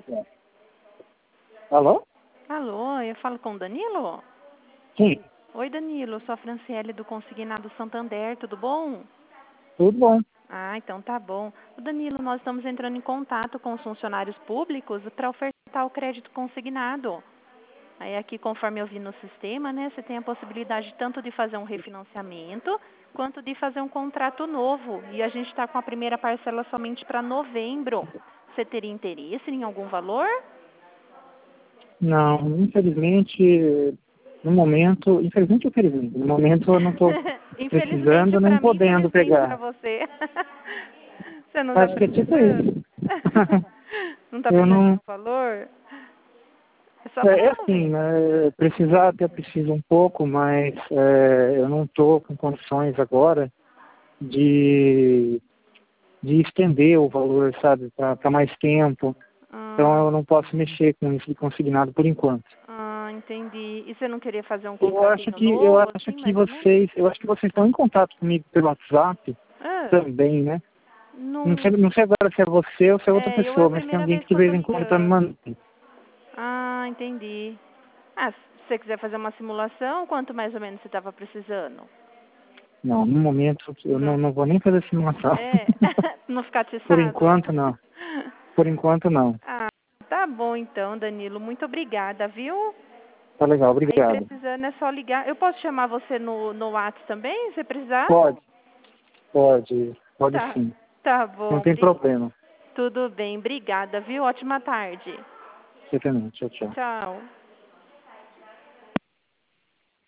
Alô? Alô, eu falo com o Danilo? Sim, Oi, Danilo, eu sou a Franciele do Consignado Santander, tudo bom? tudo bom. Ah, então tá bom. O Danilo, nós estamos entrando em contato com os funcionários públicos para ofertar o crédito consignado. Aí aqui, conforme eu vi no sistema, né, você tem a possibilidade tanto de fazer um refinanciamento quanto de fazer um contrato novo. E a gente está com a primeira parcela somente para novembro. Você teria interesse em algum valor? Não, infelizmente, infelizmente ou felizmente, no momento eu não estou Infelizmente precisando nem para mim, podendo felizmente para pegar. você. Você não está Acho que é tipo precisando? isso. Não está Eu precisando de não. um valor? É só É para assim, novembro. né, precisar até preciso um pouco, mas eu não estou com condições agora de, de estender o valor, sabe, para mais tempo. Então Ah, eu não posso mexer com isso de consignado por enquanto. entendi. E você não queria fazer um Eu acho contratinho que eu novo, acho assim, que mais ou menos? vocês estão em contato comigo pelo WhatsApp Ah, também, né? não. Não sei agora se é você ou se é outra É a pessoa, mas tem primeira alguém vez que que de eu tô vez em quando está me ligando. mandando. Ah, entendi. Ah, se você quiser fazer uma simulação, quanto mais ou menos você estava precisando? Não, no momento eu Não. não vou nem fazer simulação. É, não ficar Por atiçado? enquanto não. Por enquanto não. Ah, tá bom então, Danilo. Muito obrigada, viu? Tá legal, Aí obrigado. precisando é só ligar. Eu posso chamar você no WhatsApp também, se precisar? Pode, pode Tá, sim. tá Não bom. tem problema. Tudo bem, obrigada, viu? Ótima tarde. Você também. Tchau, tchau. Tchau.